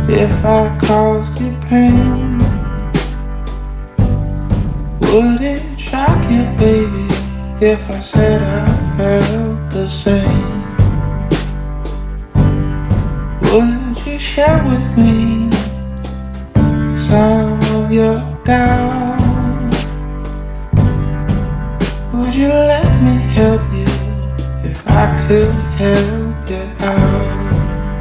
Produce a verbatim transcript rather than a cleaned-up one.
if I caused you pain? Would it shock you, baby, if I said I felt the same? Would you share with me some of your doubt? Would you let me help you if I could help you out?